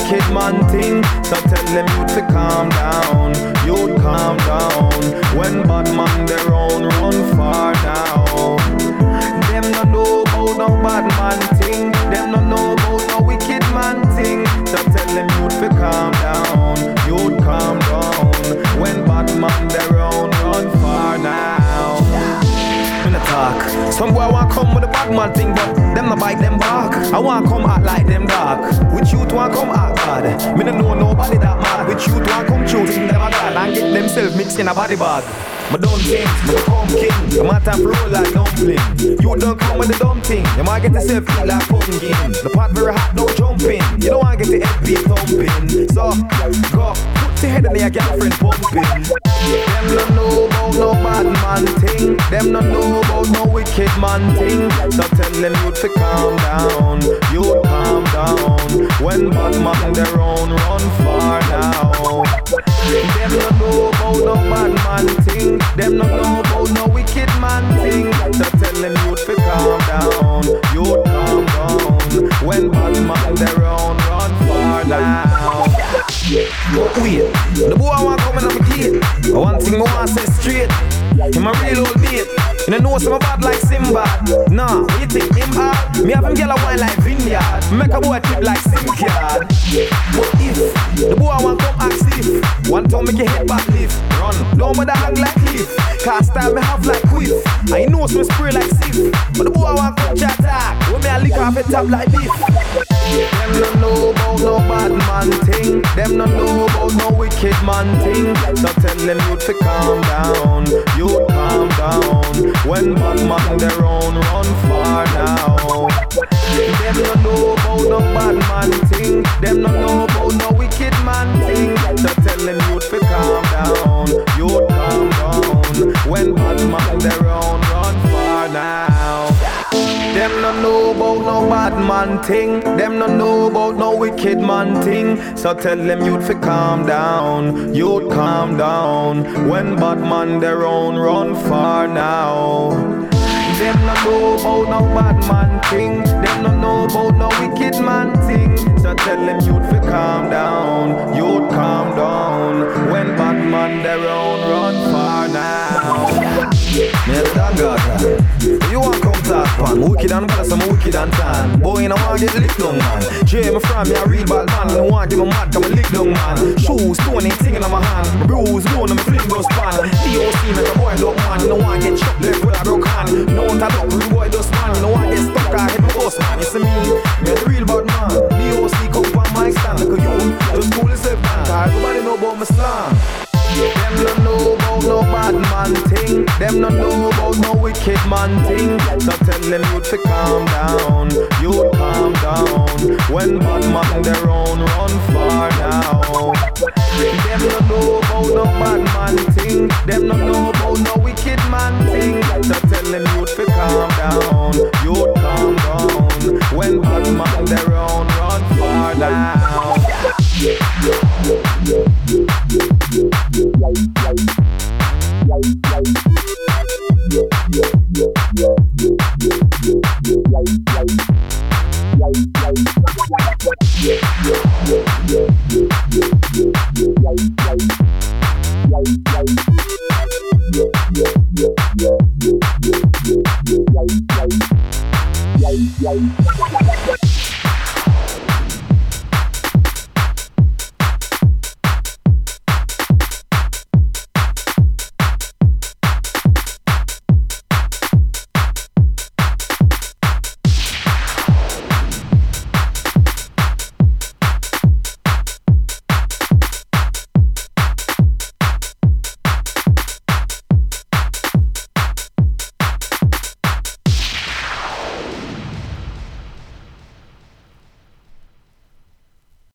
wicked man thing. So tell them youth to calm down, youth calm down. When bad man their own run far now. Them no know about no bad man thing. Them no know about no wicked man thing. So tell them youth to calm down, youth calm down. When bad man their own run far now. In the talk, some boy want come with a bad man thing, but them no bite them back. I want come act like them dark. Which youth want come act bad? Me no know nobody that mad. Which youth want come choosing them a god and get themselves mixed in a body bag. Me don't think, me become king. You might have roll like dumpling. You don't come with the dumb thing. You might get yourself feel like pumpkin. The pot very hot, don't jump in. You don't want to get the head beat thumping. So, go, put your head in your girlfriend pumping. Them don't know about no bad man thing. Them don't know about no wicked man thing. So tell them youth to calm down, youth calm down. When bad man their own run far now. Them don't know about no bad man thing. Them don't know about no wicked man thing. So tell them youth to calm down, youth calm down. When bad man their own run far now. But wait, the boy want come in on my gate. But one thing I want to say straight. Him a real old mate. You don't know some bad like Simba. Nah, you think him hard? Me have him get a wine like Vineyard. Make a boy trip like Simcard. But if the boy want come act stiff, one time make your head back lift. Run, don't bother hang like cliff. Cause style me have like quiff. I know some spray like Sif. But the boy want come chat talk. When me a lick off a top like beef. Them don't know about no bad man thing. Them don't know about no wicked man thing. So tell them youth to calm down, youth calm down. When bad man their own run far now. Them don't know about no bad man thing. Them don't know about no wicked man thing. So tell them youth to calm down, youth calm down. When bad man their own run far now. Them don't know about no bad man thing. Them don't know about no wicked man thing. So tell them youth to calm down, youth calm down. When bad man their own run far now. Them don't know about no bad man thing. Them don't know about no wicked man thing. So tell them youth to calm down, youth calm down. When bad man their own run far now. Me the dog you want come talk pan? Wicked and bad, some wicked and tan. Boy, you know I get licked down man. Jay me from me a real bad man. I want give me mad, come and lick down man. Shoes, stone ain't thing in my hand. Bruise, bone, and me fling go span. DOC make a boy look man. You know I get chopped left with a broke hand. No one tap up with the boy does man. You know I get stuck, I hit the boss man. You see me the real bad man. DOC come on my stand. Look at you, just cool as a band. Everybody know about my slang. Them don't know about no bad man thing. Them don't know about no wicked man thing. So tell them youth to calm down, youth calm down. When bad man their own run far now. Them don't know about no bad man thing. Them don't know about no wicked man thing. So tell them youth to calm down, youth calm down. When bad man their own run far now. Yeah.